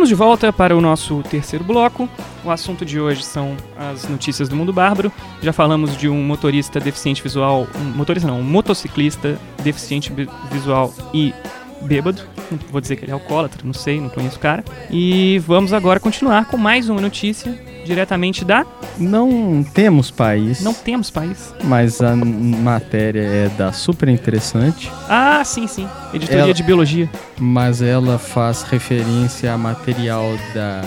Estamos de volta para o nosso terceiro bloco. O assunto de hoje são as notícias do mundo bárbaro. Já falamos de um motorista deficiente visual, um motociclista deficiente visual e bêbado. Não vou dizer que ele é alcoólatra, não sei, não conheço o cara. E vamos agora continuar com mais uma notícia diretamente da... Não temos país. Não temos país. Mas a matéria é da Super Interessante. Ah, sim. Editoria de Biologia. Mas ela faz referência a material da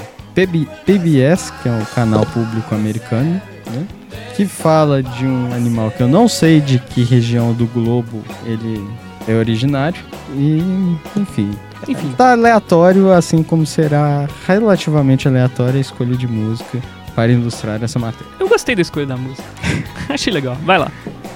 PBS, que é um canal público americano, né? Que fala de um animal que eu não sei de que região do globo ele é originário. E, enfim, tá aleatório, assim como será relativamente aleatória a escolha de música para ilustrar essa matéria. Eu gostei da escolha da música. Achei legal. Vai lá.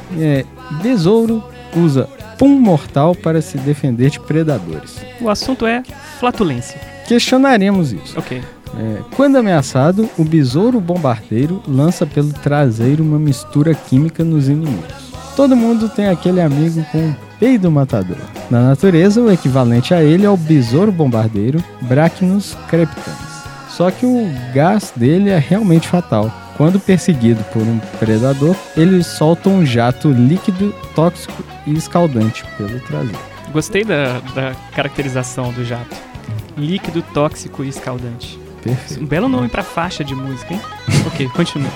Besouro usa pum mortal para se defender de predadores. O assunto é flatulência. Questionaremos isso. Ok. Quando ameaçado, o besouro bombardeiro lança pelo traseiro uma mistura química nos inimigos. Todo mundo tem aquele amigo com peido matador. Na natureza, o equivalente a ele é o besouro bombardeiro Brachypus crepitans. Só que o gás dele é realmente fatal. Quando perseguido por um predador, ele solta um jato líquido, tóxico e escaldante pelo traseiro. Gostei da caracterização do jato. Líquido, tóxico e escaldante. Perfeito. Um belo nome pra faixa de música, hein? Ok, continua.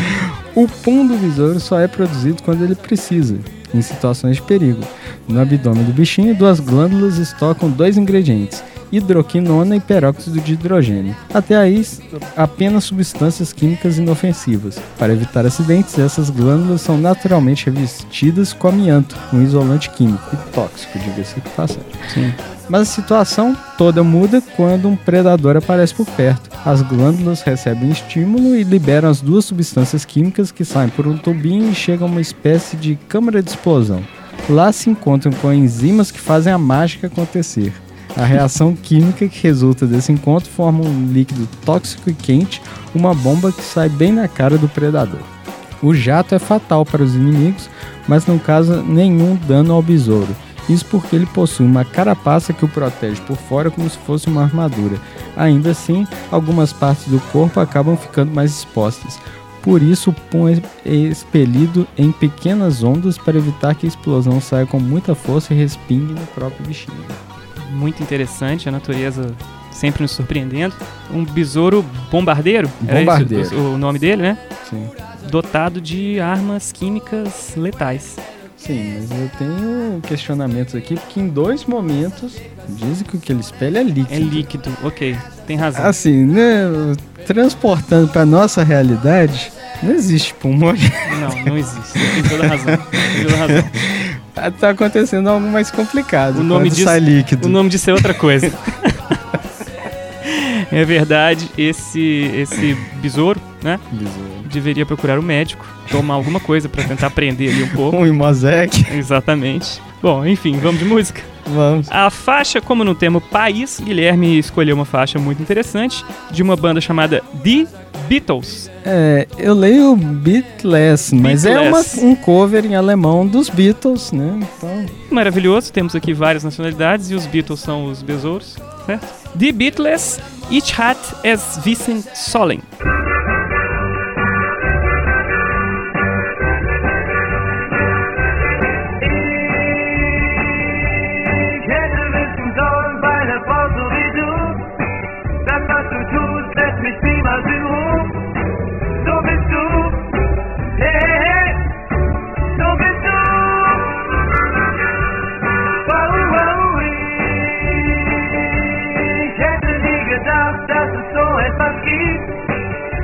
O pum do besouro só é produzido quando ele precisa, em situações de perigo. No abdômen do bichinho, 2 glândulas estocam 2 ingredientes, hidroquinona e peróxido de hidrogênio. Até aí, apenas substâncias químicas inofensivas. Para evitar acidentes, essas glândulas são naturalmente revestidas com amianto, um isolante químico e tóxico, diga-se de passagem. Sim. Mas a situação toda muda quando um predador aparece por perto. As glândulas recebem estímulo e liberam as 2 substâncias químicas que saem por um tubinho e chegam a uma espécie de câmara de explosão. Lá se encontram com enzimas que fazem a mágica acontecer. A reação química que resulta desse encontro forma um líquido tóxico e quente, uma bomba que sai bem na cara do predador. O jato é fatal para os inimigos, mas não causa nenhum dano ao besouro. Isso porque ele possui uma carapaça que o protege por fora como se fosse uma armadura. Ainda assim, algumas partes do corpo acabam ficando mais expostas. Por isso, o pum é expelido em pequenas ondas para evitar que a explosão saia com muita força e respingue no próprio bichinho. Muito interessante, a natureza sempre nos surpreendendo. Um besouro bombardeiro? Bombardeiro. Era esse o nome dele, né? Sim. Dotado de armas químicas letais. Sim, mas eu tenho questionamentos aqui, porque em 2 momentos dizem que o que ele espelha é líquido. É líquido, ok, tem razão. Assim, né, transportando para nossa realidade, não existe pulmão. Não existe, tem toda a razão. Tá acontecendo algo mais complicado. O nome disso, sai líquido. O nome disso é outra coisa. É verdade, esse besouro, né? Deveria procurar um médico, tomar alguma coisa pra tentar prender ali um pouco. Um Imosec. Exatamente. Bom, enfim, vamos de música? Vamos. A faixa, como não temos país, Guilherme escolheu uma faixa muito interessante de uma banda chamada The Beatles. Eu leio Beatles, mas é um cover em alemão dos Beatles, né? Então... Maravilhoso, temos aqui várias nacionalidades e os Beatles são os besouros, certo? The Beatles, Ich hat es wissen sollen. Dass es so etwas gibt,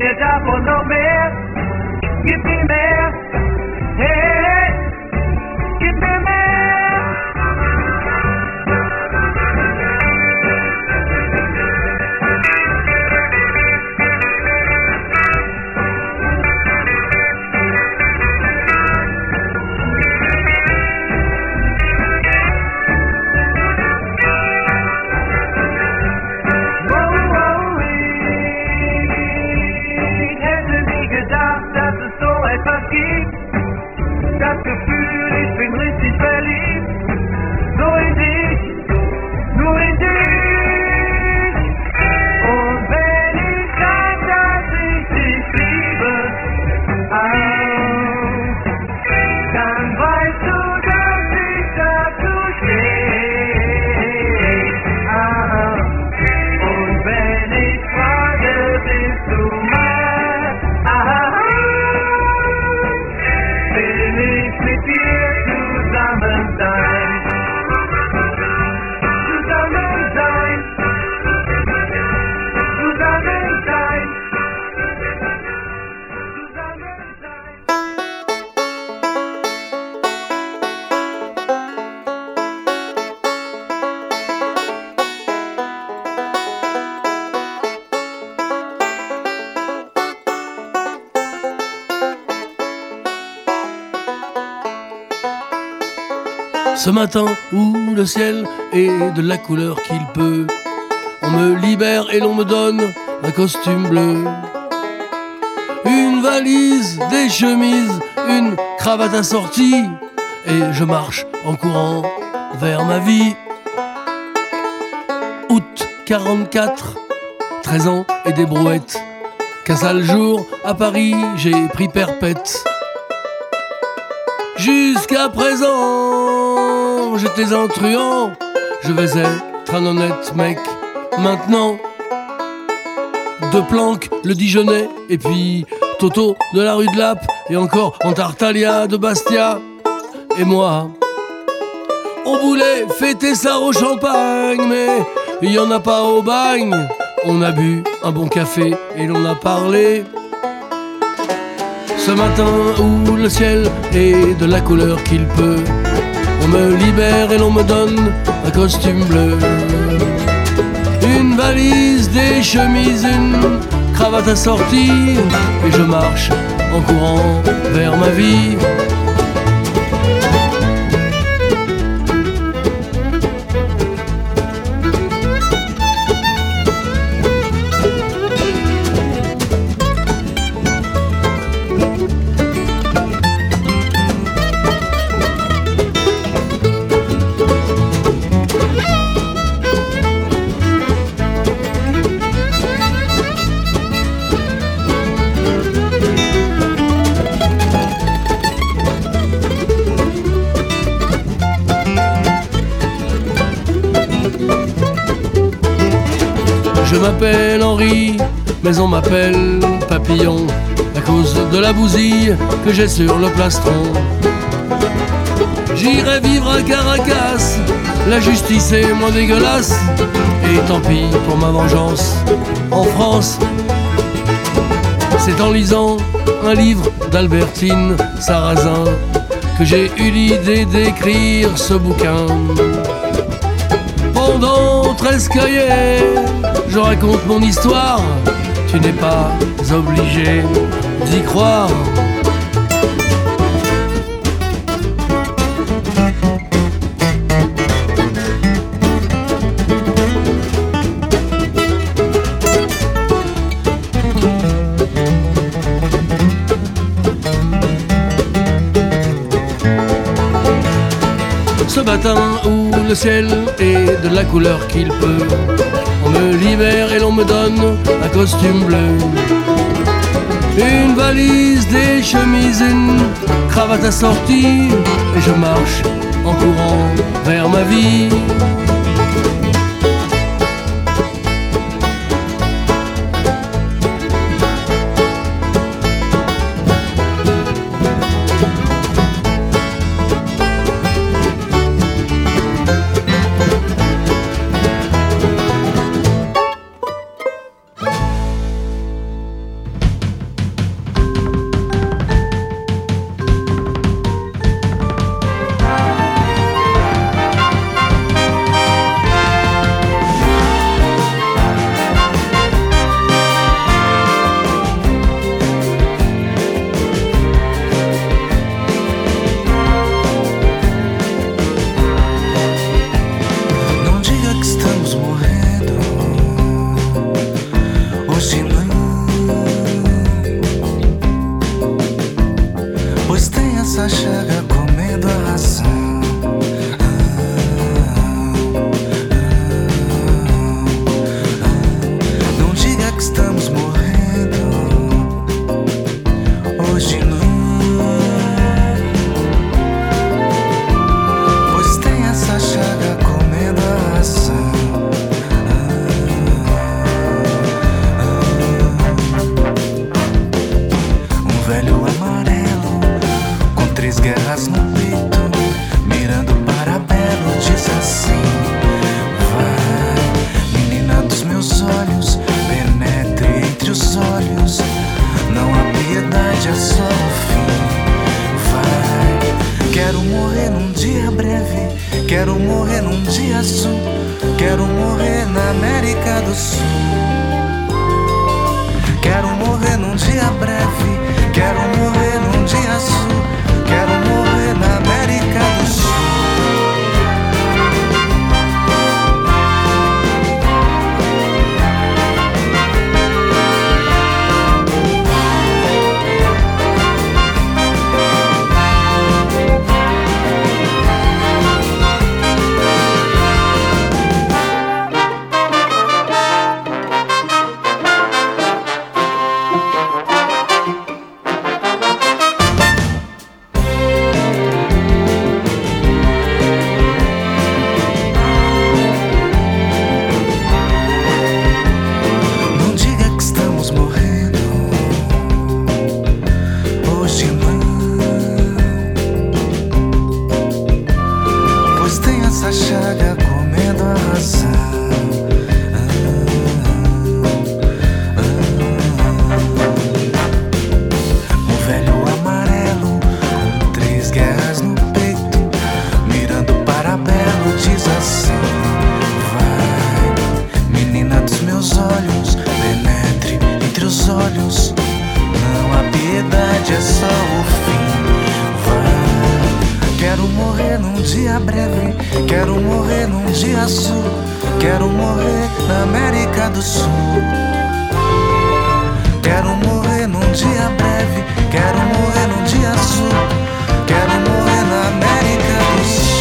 mehr davon, noch mehr. Gib mir mehr, hey, gib mir mehr. Das Gefühl, ich bin richtig verliebt. Nur in dich, nur in dich. Und wenn ich sag, dass ich dich liebe, dann weißt du, dass ich dazu stehe. Und wenn ich frage, bist du mein, will ich mit dir zusammen sein. Zusammen sein. Zusammen sein. Zusammen sein. Ce matin où le ciel est de la couleur qu'il peut, on me libère et l'on me donne un costume bleu. Une valise, des chemises, une cravate assortie, et je marche en courant vers ma vie. Août 44, 13 ans et des brouettes. Qu'un sale jour à Paris, j'ai pris perpète. Jusqu'à présent, j'étais un truand, je vais être un honnête mec. Maintenant, deux planques, le Dijonais, et puis Toto de la rue de Lappe, et encore en Tartaglia de Bastia. Et moi, on voulait fêter ça au champagne, mais il y en a pas au bagne. On a bu un bon café et l'on a parlé. Ce matin où le ciel est de la couleur qu'il peut, on me libère et l'on me donne un costume bleu. Une valise, des chemises, une cravate assortie, et je marche en courant vers ma vie. Je m'appelle Henri, mais on m'appelle Papillon, à cause de la bousille que j'ai sur le plastron. J'irai vivre à Caracas, la justice est moins dégueulasse, et tant pis pour ma vengeance en France. C'est en lisant un livre d'Albertine Sarrazin que j'ai eu l'idée d'écrire ce bouquin. Pendant 13 cahiers, je raconte mon histoire, tu n'es pas obligé d'y croire. Ce matin où le ciel est de la couleur qu'il peut, on me libère et l'on me donne un costume bleu. Une valise, des chemises, une cravate assortie, et je marche en courant vers ma vie. morrer num dia azul, quero morrer na América do Sul. Quero morrer num dia breve, quero morrer num dia azul, quero morrer na América do Sul. Quero morrer num dia azul, quero morrer na América do Sul. Quero morrer num dia breve, quero morrer num dia azul, quero morrer na América do Sul.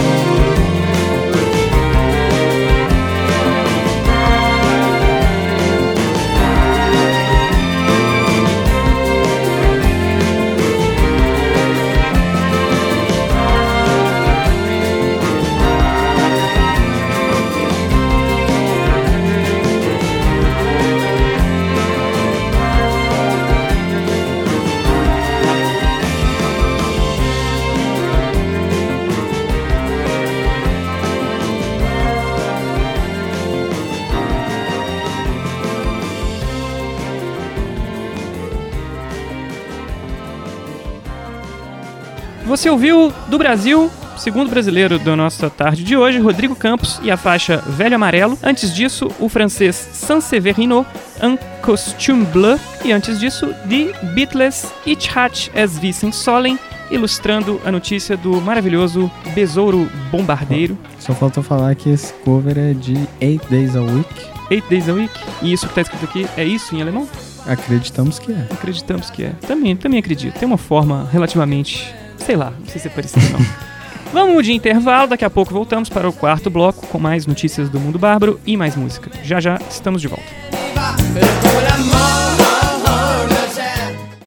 Você ouviu do Brasil, segundo brasileiro da nossa tarde de hoje, Rodrigo Campos e a faixa Velho Amarelo. Antes disso, o francês Saint-Severino, Un Costume Bleu. E antes disso, The Beatles, Ich hatte es wissen sollen, ilustrando a notícia do maravilhoso Besouro Bombardeiro. Só falta falar que esse cover é de 8 Days a Week. 8 Days a Week. E isso que tá escrito aqui, é isso em alemão? Acreditamos que é. Acreditamos que é. Também acredito. Tem uma forma relativamente... sei lá, não sei se é parecido não. Vamos de intervalo, daqui a pouco voltamos para o quarto bloco com mais notícias do mundo bárbaro e mais música. Já estamos de volta.